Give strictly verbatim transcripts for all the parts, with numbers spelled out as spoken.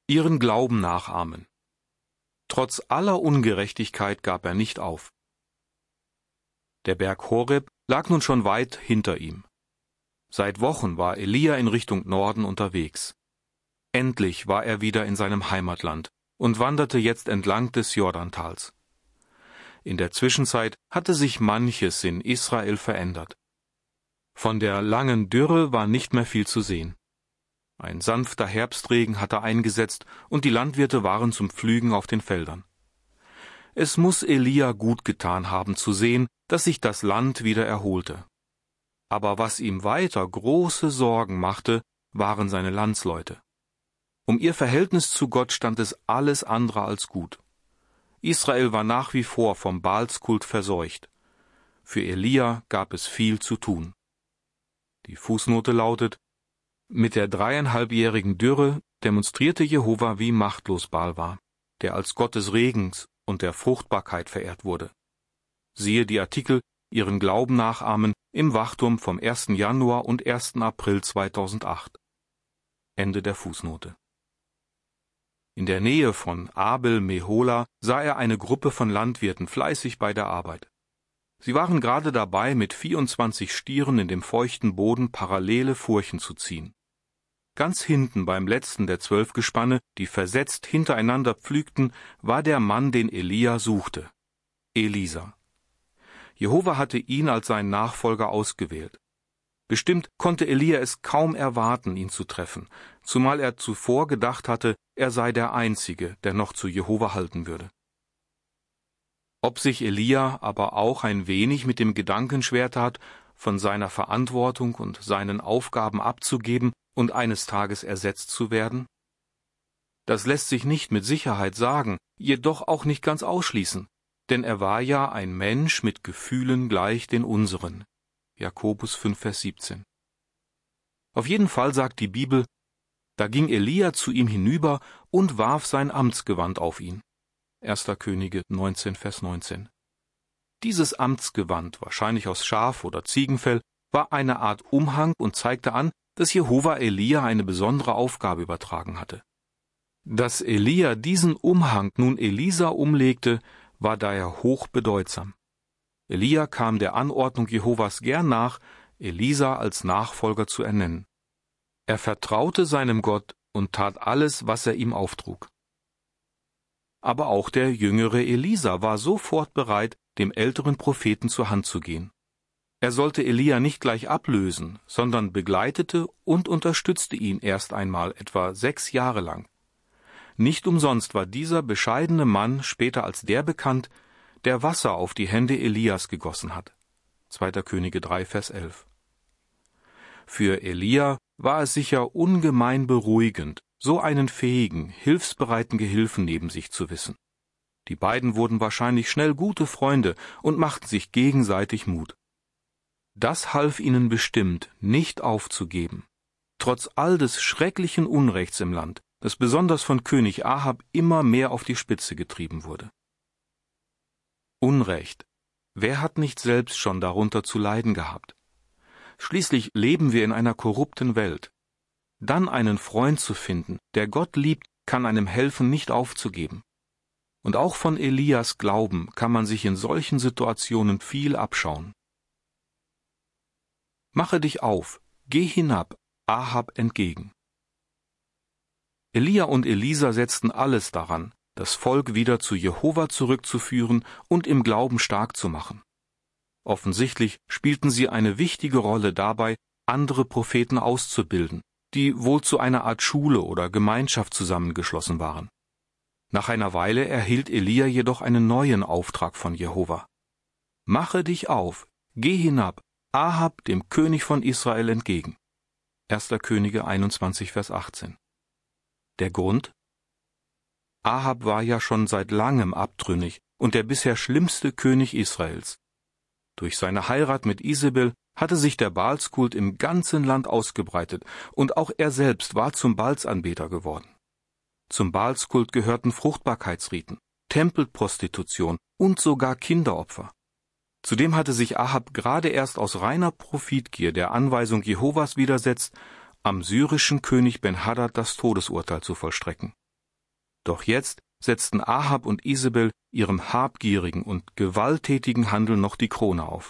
ihren Glauben nachahmen. Trotz aller Ungerechtigkeit gab er nicht auf. Der Berg Horeb lag nun schon weit hinter ihm. Seit Wochen war Elia in Richtung Norden unterwegs. Endlich war er wieder in seinem Heimatland und wanderte jetzt entlang des Jordantals. In der Zwischenzeit hatte sich manches in Israel verändert. Von der langen Dürre war nicht mehr viel zu sehen. Ein sanfter Herbstregen hatte eingesetzt und die Landwirte waren zum Pflügen auf den Feldern. Es muss Elia gut getan haben zu sehen, dass sich das Land wieder erholte. Aber was ihm weiter große Sorgen machte, waren seine Landsleute. Um ihr Verhältnis zu Gott stand es alles andere als gut. Israel war nach wie vor vom Baalskult verseucht. Für Elia gab es viel zu tun. Die Fußnote lautet: Mit der dreieinhalbjährigen Dürre demonstrierte Jehova, wie machtlos Baal war, der als Gott des Regens und der Fruchtbarkeit verehrt wurde. Siehe die Artikel Ihren Glauben nachahmen im Wachturm vom ersten Januar und ersten April zweitausendacht. Ende der Fußnote. In der Nähe von Abel Mehola sah er eine Gruppe von Landwirten fleißig bei der Arbeit. Sie waren gerade dabei, mit vierundzwanzig Stieren in dem feuchten Boden parallele Furchen zu ziehen. Ganz hinten beim letzten der zwölf Gespanne, die versetzt hintereinander pflügten, war der Mann, den Elia suchte: Elisa. Jehova hatte ihn als seinen Nachfolger ausgewählt. Bestimmt konnte Elia es kaum erwarten, ihn zu treffen, zumal er zuvor gedacht hatte, er sei der Einzige, der noch zu Jehova halten würde. Ob sich Elia aber auch ein wenig mit dem Gedanken schwer tat, von seiner Verantwortung und seinen Aufgaben abzugeben und eines Tages ersetzt zu werden? Das lässt sich nicht mit Sicherheit sagen, jedoch auch nicht ganz ausschließen, denn er war ja ein Mensch mit Gefühlen gleich den unseren. Jakobus fünf, Vers siebzehn. Auf jeden Fall sagt die Bibel: Da ging Elia zu ihm hinüber und warf sein Amtsgewand auf ihn. erster Könige neunzehn, Vers neunzehn. Dieses Amtsgewand, wahrscheinlich aus Schaf- oder Ziegenfell, war eine Art Umhang und zeigte an, dass Jehova Elia eine besondere Aufgabe übertragen hatte. Dass Elia diesen Umhang nun Elisa umlegte, war daher hochbedeutsam. Elia kam der Anordnung Jehovas gern nach, Elisa als Nachfolger zu ernennen. Er vertraute seinem Gott und tat alles, was er ihm auftrug. Aber auch der jüngere Elisa war sofort bereit, dem älteren Propheten zur Hand zu gehen. Er sollte Elia nicht gleich ablösen, sondern begleitete und unterstützte ihn erst einmal etwa sechs Jahre lang. Nicht umsonst war dieser bescheidene Mann später als der bekannt, der Wasser auf die Hände Elias gegossen hat. zweiter Könige drei, Vers elf. Für Elia war es sicher ungemein beruhigend, so einen fähigen, hilfsbereiten Gehilfen neben sich zu wissen. Die beiden wurden wahrscheinlich schnell gute Freunde und machten sich gegenseitig Mut. Das half ihnen bestimmt, nicht aufzugeben, trotz all des schrecklichen Unrechts im Land, das besonders von König Ahab immer mehr auf die Spitze getrieben wurde. Unrecht. Wer hat nicht selbst schon darunter zu leiden gehabt? Schließlich leben wir in einer korrupten Welt. Dann einen Freund zu finden, der Gott liebt, kann einem helfen, nicht aufzugeben. Und auch von Elias Glauben kann man sich in solchen Situationen viel abschauen. Mache dich auf, geh hinab, Ahab entgegen. Elia und Elisa setzten alles daran, das Volk wieder zu Jehova zurückzuführen und im Glauben stark zu machen. Offensichtlich spielten sie eine wichtige Rolle dabei, andere Propheten auszubilden, die wohl zu einer Art Schule oder Gemeinschaft zusammengeschlossen waren. Nach einer Weile erhielt Elia jedoch einen neuen Auftrag von Jehova. Mache dich auf, geh hinab, Ahab, dem König von Israel, entgegen. erster Könige einundzwanzig, Vers achtzehn. Der Grund? Ahab war ja schon seit langem abtrünnig und der bisher schlimmste König Israels. Durch seine Heirat mit Isabel hatte sich der Baalskult im ganzen Land ausgebreitet und auch er selbst war zum Baalsanbeter geworden. Zum Baalskult gehörten Fruchtbarkeitsriten, Tempelprostitution und sogar Kinderopfer. Zudem hatte sich Ahab gerade erst aus reiner Profitgier der Anweisung Jehovas widersetzt, am syrischen König Ben-Hadad das Todesurteil zu vollstrecken. Doch jetzt setzten Ahab und Isabel ihrem habgierigen und gewalttätigen Handeln noch die Krone auf.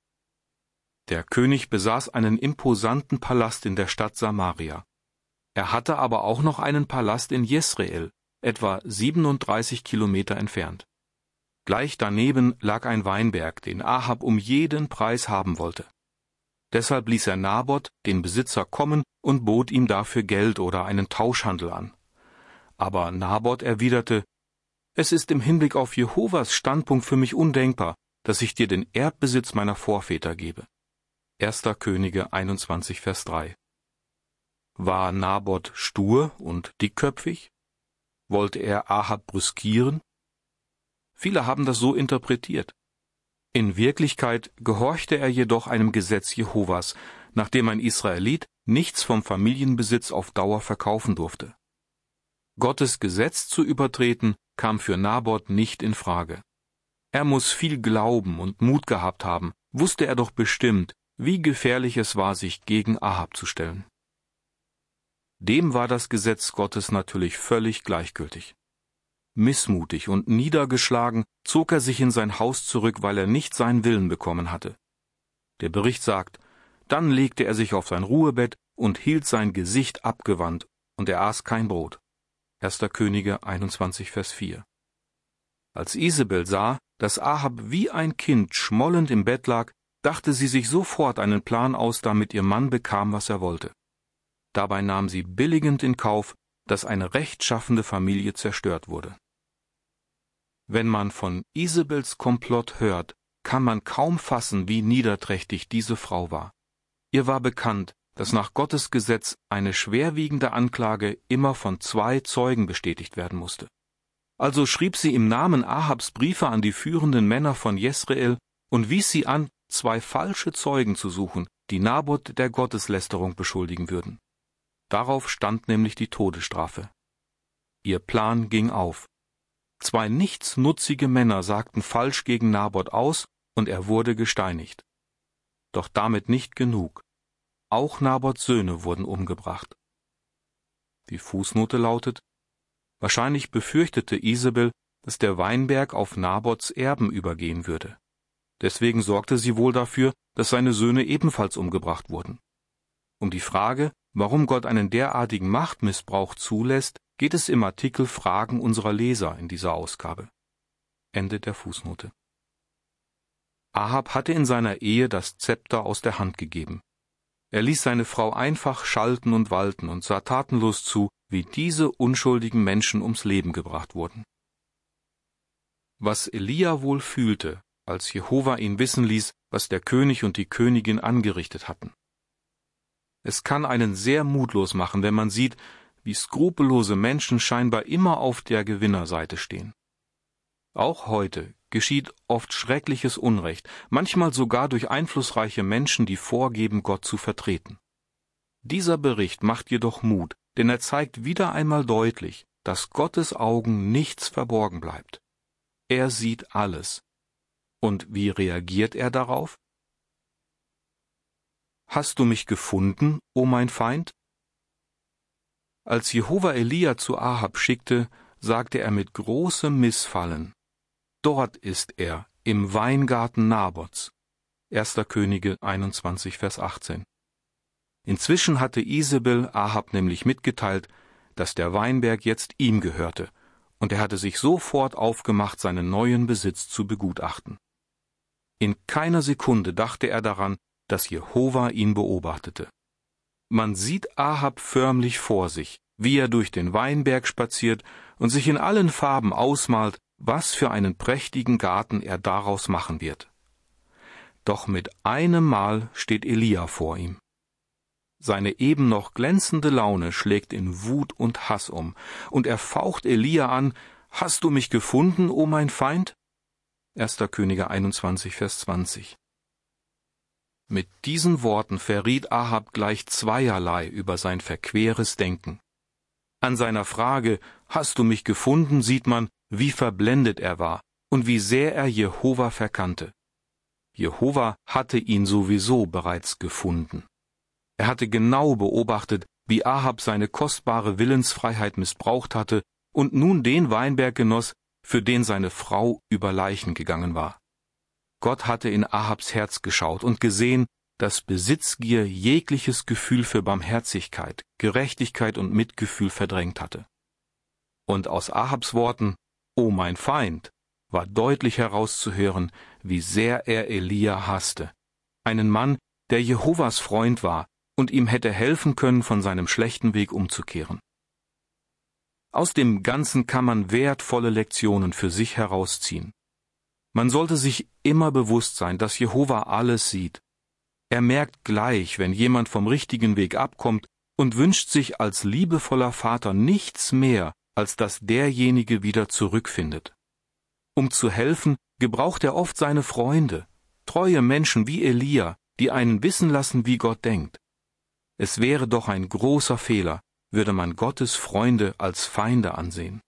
Der König besaß einen imposanten Palast in der Stadt Samaria. Er hatte aber auch noch einen Palast in Jesreel, etwa siebenunddreißig Kilometer entfernt. Gleich daneben lag ein Weinberg, den Ahab um jeden Preis haben wollte. Deshalb ließ er Nabot, den Besitzer, kommen und bot ihm dafür Geld oder einen Tauschhandel an. Aber Nabot erwiderte: »Es ist im Hinblick auf Jehovas Standpunkt für mich undenkbar, dass ich dir den Erbbesitz meiner Vorväter gebe.« erster Könige einundzwanzig, Vers drei. War Nabot stur und dickköpfig? Wollte er Ahab brüskieren? Viele haben das so interpretiert. In Wirklichkeit gehorchte er jedoch einem Gesetz Jehovas, nach dem ein Israelit nichts vom Familienbesitz auf Dauer verkaufen durfte. Gottes Gesetz zu übertreten, kam für Nabot nicht in Frage. Er muss viel Glauben und Mut gehabt haben, wusste er doch bestimmt, wie gefährlich es war, sich gegen Ahab zu stellen. Dem war das Gesetz Gottes natürlich völlig gleichgültig. Missmutig und niedergeschlagen zog er sich in sein Haus zurück, weil er nicht seinen Willen bekommen hatte. Der Bericht sagt: Dann legte er sich auf sein Ruhebett und hielt sein Gesicht abgewandt, und er aß kein Brot. erster Könige einundzwanzig, Vers vier. Als Isabel sah, dass Ahab wie ein Kind schmollend im Bett lag, dachte sie sich sofort einen Plan aus, damit ihr Mann bekam, was er wollte. Dabei nahm sie billigend in Kauf, dass eine rechtschaffende Familie zerstört wurde. Wenn man von Isabels Komplott hört, kann man kaum fassen, wie niederträchtig diese Frau war. Ihr war bekannt, dass nach Gottes Gesetz eine schwerwiegende Anklage immer von zwei Zeugen bestätigt werden musste. Also schrieb sie im Namen Ahabs Briefe an die führenden Männer von Jesreel und wies sie an, zwei falsche Zeugen zu suchen, die Nabot der Gotteslästerung beschuldigen würden. Darauf stand nämlich die Todesstrafe. Ihr Plan ging auf. Zwei nichtsnutzige Männer sagten falsch gegen Nabot aus, und er wurde gesteinigt. Doch damit nicht genug. Auch Nabots Söhne wurden umgebracht. Die Fußnote lautet: Wahrscheinlich befürchtete Isabel, dass der Weinberg auf Nabots Erben übergehen würde. Deswegen sorgte sie wohl dafür, dass seine Söhne ebenfalls umgebracht wurden. Um die Frage, warum Gott einen derartigen Machtmissbrauch zulässt, geht es im Artikel Fragen unserer Leser in dieser Ausgabe. Ende der Fußnote. Ahab hatte in seiner Ehe das Zepter aus der Hand gegeben. Er ließ seine Frau einfach schalten und walten und sah tatenlos zu, wie diese unschuldigen Menschen ums Leben gebracht wurden. Was Elia wohl fühlte, als Jehova ihn wissen ließ, was der König und die Königin angerichtet hatten. Es kann einen sehr mutlos machen, wenn man sieht, wie skrupellose Menschen scheinbar immer auf der Gewinnerseite stehen. Auch heute geschieht oft schreckliches Unrecht, manchmal sogar durch einflussreiche Menschen, die vorgeben, Gott zu vertreten. Dieser Bericht macht jedoch Mut, denn er zeigt wieder einmal deutlich, dass Gottes Augen nichts verborgen bleibt. Er sieht alles. Und wie reagiert er darauf? »Hast du mich gefunden, o mein Feind?« Als Jehova Elia zu Ahab schickte, sagte er mit großem Missfallen: »Dort ist er, im Weingarten Nabots.« erster Könige einundzwanzig, Vers achtzehn. Inzwischen hatte Isabel Ahab nämlich mitgeteilt, dass der Weinberg jetzt ihm gehörte, und er hatte sich sofort aufgemacht, seinen neuen Besitz zu begutachten. In keiner Sekunde dachte er daran, dass Jehova ihn beobachtete. Man sieht Ahab förmlich vor sich, wie er durch den Weinberg spaziert und sich in allen Farben ausmalt, was für einen prächtigen Garten er daraus machen wird. Doch mit einem Mal steht Elia vor ihm. Seine eben noch glänzende Laune schlägt in Wut und Hass um, und er faucht Elia an: »Hast du mich gefunden, o mein Feind?« erster Könige einundzwanzig, Vers zwanzig. Mit diesen Worten verriet Ahab gleich zweierlei über sein verqueres Denken. An seiner Frage, »Hast du mich gefunden?« sieht man, wie verblendet er war und wie sehr er Jehova verkannte. Jehova hatte ihn sowieso bereits gefunden. Er hatte genau beobachtet, wie Ahab seine kostbare Willensfreiheit missbraucht hatte und nun den Weinberg genoss, für den seine Frau über Leichen gegangen war. Gott hatte in Ahabs Herz geschaut und gesehen, dass Besitzgier jegliches Gefühl für Barmherzigkeit, Gerechtigkeit und Mitgefühl verdrängt hatte. Und aus Ahabs Worten, »O mein Feind«, war deutlich herauszuhören, wie sehr er Elia hasste, einen Mann, der Jehovas Freund war und ihm hätte helfen können, von seinem schlechten Weg umzukehren. Aus dem Ganzen kann man wertvolle Lektionen für sich herausziehen. Man sollte sich immer bewusst sein, dass Jehova alles sieht. Er merkt gleich, wenn jemand vom richtigen Weg abkommt und wünscht sich als liebevoller Vater nichts mehr, als dass derjenige wieder zurückfindet. Um zu helfen, gebraucht er oft seine Freunde, treue Menschen wie Elia, die einen wissen lassen, wie Gott denkt. Es wäre doch ein großer Fehler, würde man Gottes Freunde als Feinde ansehen.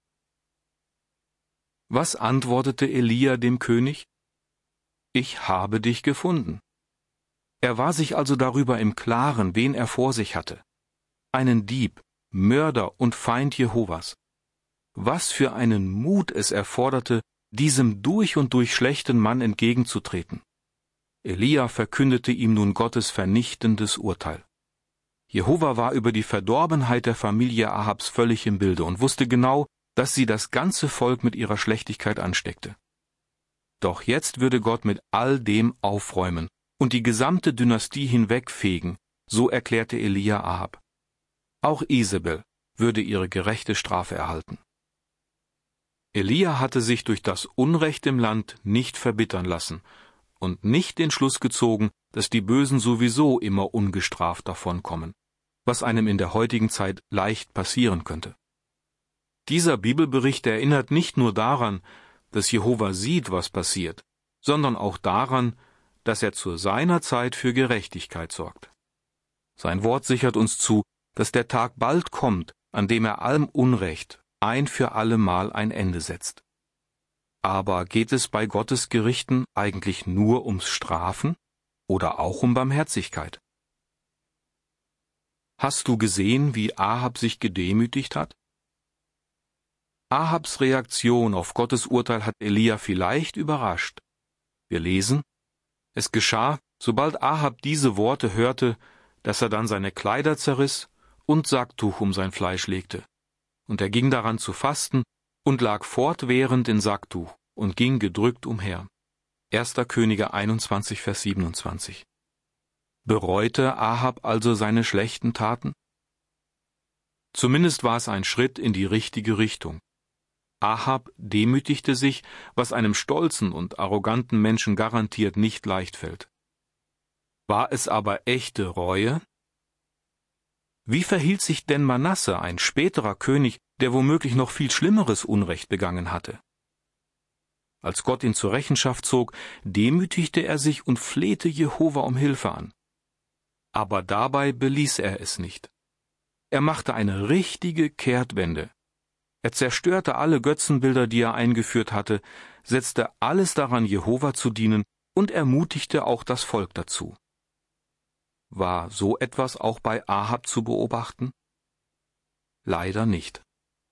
Was antwortete Elia dem König? Ich habe dich gefunden. Er war sich also darüber im Klaren, wen er vor sich hatte. Einen Dieb, Mörder und Feind Jehovas. Was für einen Mut es erforderte, diesem durch und durch schlechten Mann entgegenzutreten. Elia verkündete ihm nun Gottes vernichtendes Urteil. Jehova war über die Verdorbenheit der Familie Ahabs völlig im Bilde und wusste genau, dass sie das ganze Volk mit ihrer Schlechtigkeit ansteckte. Doch jetzt würde Gott mit all dem aufräumen und die gesamte Dynastie hinwegfegen, so erklärte Elia Ahab. Auch Isabel würde ihre gerechte Strafe erhalten. Elia hatte sich durch das Unrecht im Land nicht verbittern lassen und nicht den Schluss gezogen, dass die Bösen sowieso immer ungestraft davonkommen, was einem in der heutigen Zeit leicht passieren könnte. Dieser Bibelbericht erinnert nicht nur daran, dass Jehova sieht, was passiert, sondern auch daran, dass er zu seiner Zeit für Gerechtigkeit sorgt. Sein Wort sichert uns zu, dass der Tag bald kommt, an dem er allem Unrecht ein für allemal ein Ende setzt. Aber geht es bei Gottes Gerichten eigentlich nur ums Strafen oder auch um Barmherzigkeit? Hast du gesehen, wie Ahab sich gedemütigt hat? Ahabs Reaktion auf Gottes Urteil hat Elia vielleicht überrascht. Wir lesen, es geschah, sobald Ahab diese Worte hörte, dass er dann seine Kleider zerriss und Sacktuch um sein Fleisch legte. Und er ging daran zu fasten und lag fortwährend in Sacktuch und ging gedrückt umher. erster Könige einundzwanzig, Vers siebenundzwanzig. Bereute Ahab also seine schlechten Taten? Zumindest war es ein Schritt in die richtige Richtung. Ahab demütigte sich, was einem stolzen und arroganten Menschen garantiert nicht leicht fällt. War es aber echte Reue? Wie verhielt sich denn Manasse, ein späterer König, der womöglich noch viel schlimmeres Unrecht begangen hatte? Als Gott ihn zur Rechenschaft zog, demütigte er sich und flehte Jehova um Hilfe an. Aber dabei beließ er es nicht. Er machte eine richtige Kehrtwende. Er zerstörte alle Götzenbilder, die er eingeführt hatte, setzte alles daran, Jehova zu dienen, und ermutigte auch das Volk dazu. War so etwas auch bei Ahab zu beobachten? Leider nicht.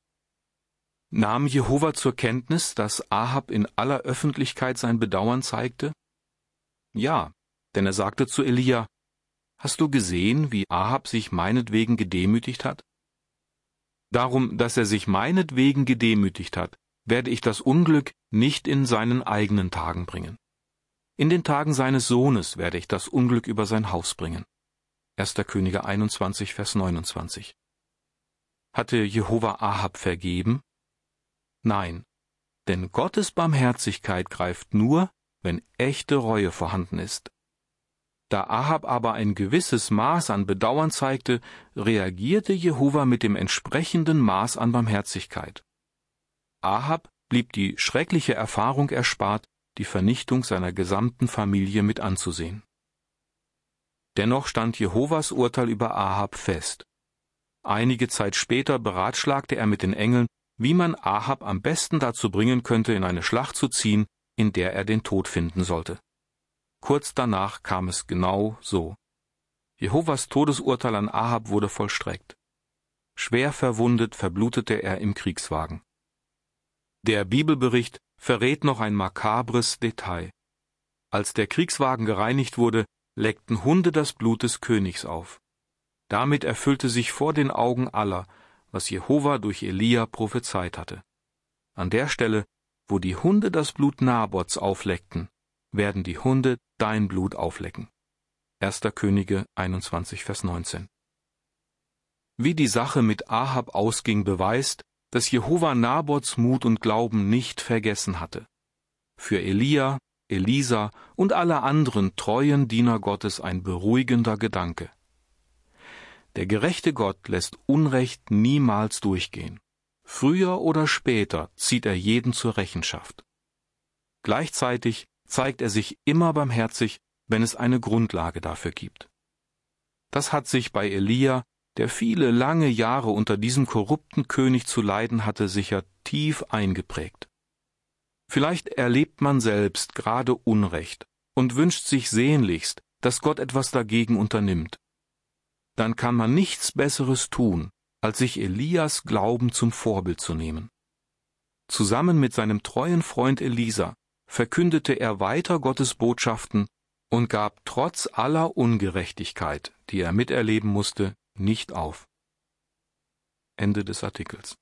Nahm Jehova zur Kenntnis, dass Ahab in aller Öffentlichkeit sein Bedauern zeigte? Ja, denn er sagte zu Elia, »Hast du gesehen, wie Ahab sich meinetwegen gedemütigt hat? Darum, dass er sich meinetwegen gedemütigt hat, werde ich das Unglück nicht in seinen eigenen Tagen bringen. In den Tagen seines Sohnes werde ich das Unglück über sein Haus bringen.« erster Könige einundzwanzig, Vers neunundzwanzig. Hatte Jehova Ahab vergeben? Nein, denn Gottes Barmherzigkeit greift nur, wenn echte Reue vorhanden ist. Da Ahab aber ein gewisses Maß an Bedauern zeigte, reagierte Jehova mit dem entsprechenden Maß an Barmherzigkeit. Ahab blieb die schreckliche Erfahrung erspart, die Vernichtung seiner gesamten Familie mit anzusehen. Dennoch stand Jehovas Urteil über Ahab fest. Einige Zeit später beratschlagte er mit den Engeln, wie man Ahab am besten dazu bringen könnte, in eine Schlacht zu ziehen, in der er den Tod finden sollte. Kurz danach kam es genau so. Jehovas Todesurteil an Ahab wurde vollstreckt. Schwer verwundet verblutete er im Kriegswagen. Der Bibelbericht verrät noch ein makabres Detail. Als der Kriegswagen gereinigt wurde, leckten Hunde das Blut des Königs auf. Damit erfüllte sich vor den Augen aller, was Jehova durch Elia prophezeit hatte. An der Stelle, wo die Hunde das Blut Nabots aufleckten, werden die Hunde dein Blut auflecken. erster Könige einundzwanzig, Vers neunzehn. Wie die Sache mit Ahab ausging, beweist, dass Jehova Nabots Mut und Glauben nicht vergessen hatte. Für Elia, Elisa und alle anderen treuen Diener Gottes ein beruhigender Gedanke. Der gerechte Gott lässt Unrecht niemals durchgehen. Früher oder später zieht er jeden zur Rechenschaft. Gleichzeitig zeigt er sich immer barmherzig, wenn es eine Grundlage dafür gibt. Das hat sich bei Elia, der viele lange Jahre unter diesem korrupten König zu leiden hatte, sicher tief eingeprägt. Vielleicht erlebt man selbst gerade Unrecht und wünscht sich sehnlichst, dass Gott etwas dagegen unternimmt. Dann kann man nichts Besseres tun, als sich Elias Glauben zum Vorbild zu nehmen. Zusammen mit seinem treuen Freund Elisa verkündete er weiter Gottes Botschaften und gab trotz aller Ungerechtigkeit, die er miterleben musste, nicht auf. Ende des Artikels.